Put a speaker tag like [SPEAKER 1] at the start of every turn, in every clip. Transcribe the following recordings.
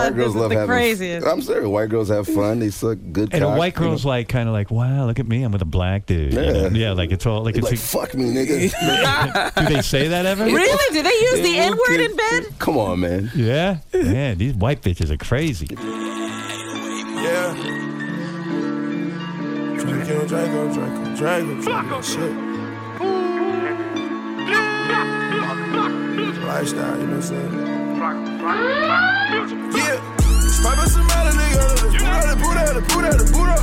[SPEAKER 1] White girls love having
[SPEAKER 2] craziest.
[SPEAKER 1] I'm serious. White girls have fun. They suck good cock.
[SPEAKER 3] And a white girl's like, kind of like, wow, look at me. I'm with a black dude.
[SPEAKER 1] Yeah.
[SPEAKER 3] You know? Yeah, like it's all like,
[SPEAKER 1] It's like, fuck me, nigga.
[SPEAKER 3] Do they say that ever?
[SPEAKER 2] Really? Do they use the N-word in bed?
[SPEAKER 1] Come on, man.
[SPEAKER 3] Yeah? Man, these white bitches are crazy.
[SPEAKER 4] Yeah. Draco. Shit. Lifestyle, you know what I'm saying? Yeah. Spipe us some out of nigga. Put up.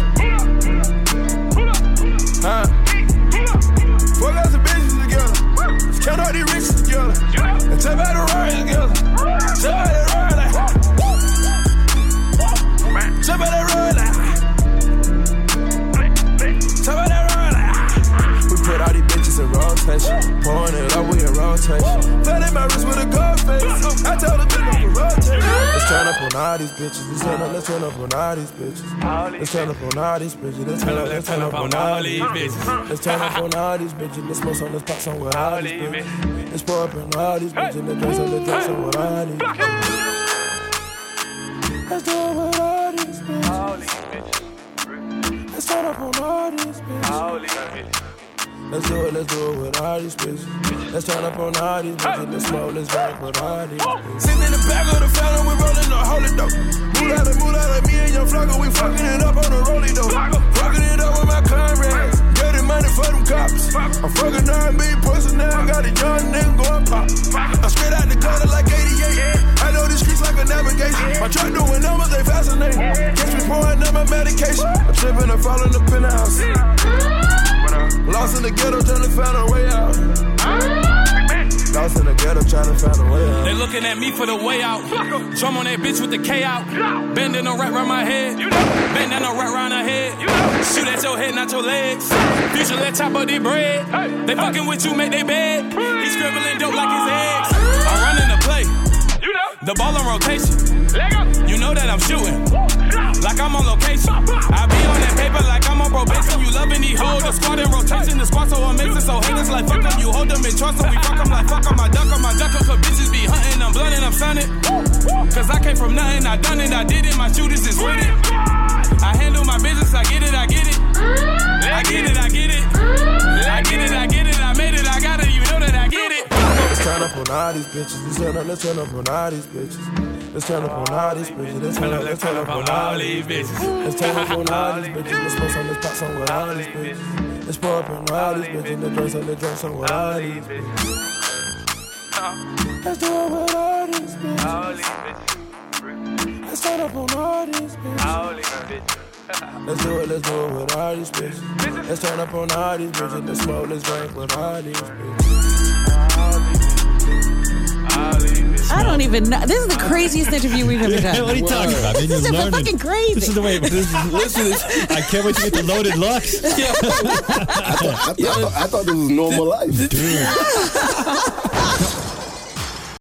[SPEAKER 4] Huh? 4 guys and bitches together. Let's count all these riches together. And tell about the ride together. Tell about that ride like. Tell about that ride like. Tell about that ride like. We put all these bitches in rotation. Pouring it up, we in rotation. Fell in my wrist with a gold face. I told the bitch to rotate. Let's turn up on all these bitches. Let's turn up on all these bitches. Let's turn up on all these bitches. Let's turn up on all these bitches. Let's turn up on all these bitches. Let's smoke some, let's pop some with all these bitches. Let's pour up on all these bitches. Let's drink some with all these bitches. Let's do it with all these bitches. Let's turn up on all these bitches. Let's do it with all these bitches. Let's turn up on all these bitches. Let's smoke, let's drink with all these bitches. Sitting in the back of the fountain, we rolling the holy dope. Move out of me and Young Flocko, we fucking it up on the rolling dope. Fucking it up with my comrades. Getting money for them cops. I'm fucking R&B pussy now, got a young nigga going pop. I'm straight out the gutter like 88. I know these streets like a navigation. My truck doing numbers, they fascinate. Catch me pouring up my medication. I'm tripping and falling up in the house. Lost in the ghetto, trying to find a way out. Lost in the ghetto, trying to find a way out.
[SPEAKER 5] They looking at me for the way out. Drum on that bitch with the K out. Bending a right round my head. Bend down a right round her head. Shoot at your head, not your legs. Future, let chop up their bread. They fucking with you, make they bed. He scribbling dope like his eggs. I'm running the play. The ball on rotation. You know that I'm shooting. Like I'm on location. I be on that paper like I'm on probation. You loving these hoes. The squad in rotation. The squad so amazing. So haters like fuck them. You hold them in trust. So we fuck them like fuck them. I duck them. Cause bitches be hunting. I'm blunting. I'm sunning. Cause I came from nothing. I done it. I did it. My shooters is with it. I handle my business. I get it. I get it. I get it. I get it. I get it. I get it. I made it. I got it. You know that I get it.
[SPEAKER 4] Let's turn up on all these bitches. Let's turn up on all these bitches. Let's turn up on all these bitches. Let's turn up on all these bitches. Let's turn up on all these bitches. Let's smoke some, let's pop some with all these bitches. Let's pour up on all these bitches. Let's drink some with all these bitches. Let's do it with all these bitches. Let's turn up on all these bitches. Let's do it with all these bitches. Let's turn up on all these bitches. Let's smoke, let's drink with all these bitches.
[SPEAKER 2] I don't even know. This is the craziest interview we've ever done.
[SPEAKER 3] What are you talking about? Man,
[SPEAKER 2] This is fucking crazy.
[SPEAKER 3] This is the way. Listen, I can't wait to get the loaded Lux.
[SPEAKER 1] I thought this was normal life.
[SPEAKER 3] Dude.